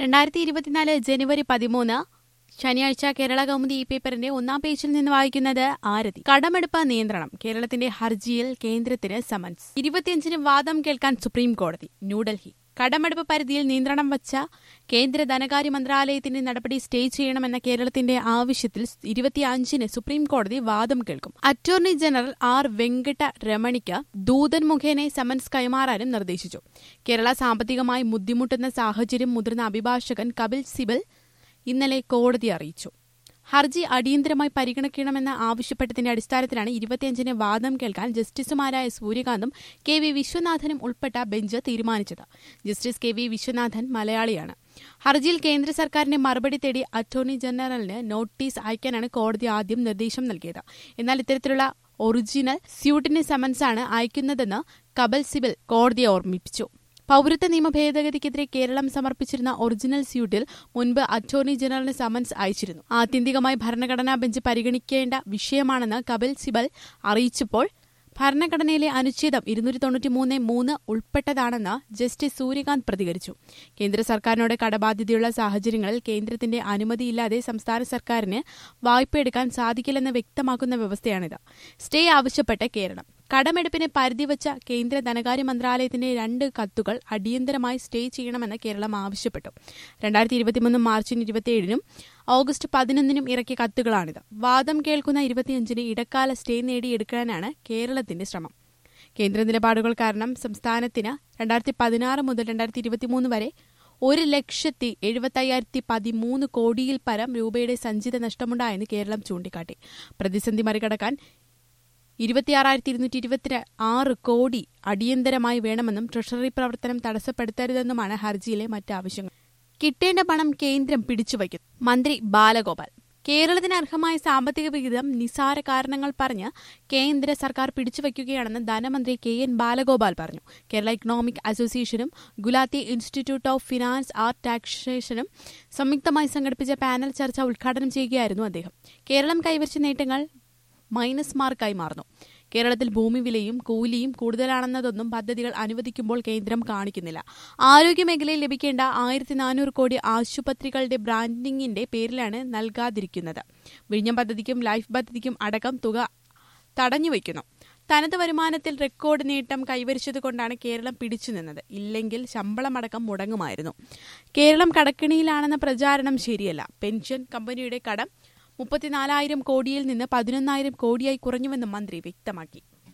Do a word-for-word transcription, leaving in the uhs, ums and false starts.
രണ്ടായിരത്തി ഇരുപത്തിനാല് ജനുവരി പതിമൂന്ന് ശനിയാഴ്ച കേരള കൗമുദി ഈ പേപ്പറിന്റെ ഒന്നാം പേജിൽ നിന്ന് വായിക്കുന്നത് ആരതി. കടമെടുപ്പ് നിയന്ത്രണം. കേരളത്തിന്റെ ഹർജിയിൽ കേന്ദ്രത്തിന് സമൻസ്. ഇരുപത്തിയഞ്ചിന് വാദം കേൾക്കാൻ സുപ്രീം കോടതി. ന്യൂഡൽഹി. കടമെടുപ്പ് പരിധിയിൽ നിയന്ത്രണം വച്ച കേന്ദ്ര ധനകാര്യ മന്ത്രാലയത്തിന്റെ നടപടി സ്റ്റേ ചെയ്യണമെന്ന കേരളത്തിന്റെ ആവശ്യത്തിൽ ഇരുപത്തിയഞ്ചിന് സുപ്രീം കോടതി വാദം കേൾക്കും. അറ്റോർണി ജനറൽ ആർ വെങ്കട്ട രമണിക്ക് ദൂതൻ മുഖേന സമൻസ് കൈമാറാനും നിർദ്ദേശിച്ചു. കേരള സാമ്പത്തികമായി ബുദ്ധിമുട്ടുന്ന സാഹചര്യം മുതിർന്ന അഭിഭാഷകൻ കപിൽ സിബൽ ഇന്നലെ കോടതി അറിയിച്ചു. ഹർജി അടിയന്തരമായി പരിഗണിക്കണമെന്ന് ആവശ്യപ്പെട്ടതിന്റെ അടിസ്ഥാനത്തിലാണ് ഇരുപത്തിയഞ്ചിന് വാദം കേൾക്കാൻ ജസ്റ്റിസുമാരായ സൂര്യകാന്തും കെ വി വിശ്വനാഥനും ഉൾപ്പെട്ട ബെഞ്ച് തീരുമാനിച്ചത്. ജസ്റ്റിസ് കെ വി വിശ്വനാഥൻ മലയാളിയാണ്. ഹർജിയിൽ കേന്ദ്ര സർക്കാരിന്റെ മറുപടി തേടി അറ്റോർണി ജനറലിന് നോട്ടീസ് അയക്കാനാണ് കോടതി ആദ്യം നിർദ്ദേശം നൽകിയത്. എന്നാൽ ഇത്തരത്തിലുള്ള ഒറിജിനൽ സ്യൂട്ടിന് സമൻസാണ് അയക്കുന്നതെന്ന് കപിൽ സിബൽ കോടതിയെ ഓർമ്മിപ്പിച്ചു. പൌരത്വ നിയമ ഭേദഗതിക്കെതിരെ കേരളം സമർപ്പിച്ചിരുന്ന ഒറിജിനൽ സ്യൂട്ടിൽ മുൻപ് അറ്റോർണി ജനറലിന് സമൻസ് അയച്ചിരുന്നു. ആത്യന്തികമായി ഭരണഘടനാ ബെഞ്ച് പരിഗണിക്കേണ്ട വിഷയമാണെന്ന് കപിൽ സിബൽ അറിയിച്ചപ്പോൾ ഭരണഘടനയിലെ അനുച്ഛേദം ഇരുന്നൂറ്റി തൊണ്ണൂറ്റി മൂന്ന് മൂന്ന് ഉൾപ്പെട്ടതാണെന്ന് ജസ്റ്റിസ് സൂര്യകാന്ത് പ്രതികരിച്ചു. കേന്ദ്ര സർക്കാരിനോട് കടബാധ്യതയുള്ള സാഹചര്യങ്ങളിൽ കേന്ദ്രത്തിന്റെ അനുമതിയില്ലാതെ സംസ്ഥാന സർക്കാരിന് വായ്പയെടുക്കാൻ സാധിക്കില്ലെന്ന് വ്യക്തമാക്കുന്ന വ്യവസ്ഥയാണിത്. സ്റ്റേ ആവശ്യപ്പെട്ട് കേരളം. കടമെടുപ്പിന് പരിധിവച്ച കേന്ദ്ര ധനകാര്യ മന്ത്രാലയത്തിന്റെ രണ്ട് കത്തുകൾ അടിയന്തരമായി സ്റ്റേ ചെയ്യണമെന്ന് കേരളം ആവശ്യപ്പെട്ടു. രണ്ടായിരത്തി ഇരുപത്തിമൂന്ന് മാർച്ച് ഇരുപത്തിയേഴിനും ഓഗസ്റ്റ് പതിനൊന്നിനും ഇറക്കിയ കത്തുകളാണിത്. വാദം കേൾക്കുന്ന ഇരുപത്തിയഞ്ചിന് ഇടക്കാല സ്റ്റേ നേടിയെടുക്കാനാണ് കേരളത്തിന്റെ ശ്രമം. കേന്ദ്ര നിലപാടുകൾ കാരണം സംസ്ഥാനത്തിന് രണ്ടായിരത്തി പതിനാറ് മുതൽ രണ്ടായിരത്തി ഇരുപത്തിമൂന്ന് വരെ ഒരു ലക്ഷത്തി എഴുപത്തി അയ്യായിരത്തി പതിമൂന്ന് കോടിയിൽ പരം രൂപയുടെ സഞ്ചിത നഷ്ടമുണ്ടായെന്ന് കേരളം ചൂണ്ടിക്കാട്ടി. പ്രതിസന്ധി മറികടക്കാൻ ഇരുപത്തിയാറായിരത്തി ഇരുന്നൂറ്റി ഇരുപത്തി ആറ് കോടി അടിയന്തരമായി വേണമെന്നും ട്രഷറി പ്രവർത്തനം തടസ്സപ്പെടുത്തരുതെന്നുമാണ് ഹർജിയിലെ മറ്റ് ആവശ്യങ്ങൾ. കിട്ടേണ്ട പണം കേന്ദ്രം പിടിച്ചുവയ്ക്കും. മന്ത്രി ബാലഗോപാൽ. കേരളത്തിന് അർഹമായ സാമ്പത്തിക വിഹിതം നിസാര കാരണങ്ങൾ പറഞ്ഞ് കേന്ദ്ര സർക്കാർ പിടിച്ചുവയ്ക്കുകയാണെന്ന് ധനമന്ത്രി കെ എൻ ബാലഗോപാൽ പറഞ്ഞു. കേരള ഇക്കണോമിക് അസോസിയേഷനും Gulati institute of finance and ടാക്സേഷനും സംയുക്തമായി സംഘടിപ്പിച്ച പാനൽ ചർച്ച ഉദ്ഘാടനം ചെയ്യുകയായിരുന്നു അദ്ദേഹം. കേരളം കൈവരിച്ച നേട്ടങ്ങൾ മൈനസ് മാർക്കായി മാറുന്നു. കേരളത്തിൽ ഭൂമി വിലയും കൂലിയും കൂടുതലാണെന്നതൊന്നും പദ്ധതികൾ അനുവദിക്കുമ്പോൾ കേന്ദ്രം കാണിക്കുന്നില്ല. ആരോഗ്യമേഖലയിൽ ലഭിക്കേണ്ട ആയിരത്തി നാനൂറ് കോടി ആശുപത്രികളുടെ ബ്രാൻഡിംഗിന്റെ പേരിലാണ് നൽകാതിരിക്കുന്നത്. വിഴിഞ്ഞം പദ്ധതിക്കും ലൈഫ് പദ്ധതിക്കും അടക്കം തുക തടഞ്ഞുവയ്ക്കുന്നു. തനത് വരുമാനത്തിൽ റെക്കോർഡ് നേട്ടം കൈവരിച്ചതുകൊണ്ടാണ് കേരളം പിടിച്ചുനിന്നത്. ഇല്ലെങ്കിൽ ശമ്പളമടക്കം മുടങ്ങുമായിരുന്നു. കേരളം കടക്കിണിയിലാണെന്ന പ്രചാരണം ശരിയല്ല. പെൻഷൻ കമ്പനിയുടെ കടം മുപ്പത്തിനാലായിരം കോടിയിൽ നിന്ന് പതിനൊന്നായിരം കോടിയായി കുറഞ്ഞുവെന്നും മന്ത്രി വ്യക്തമാക്കി.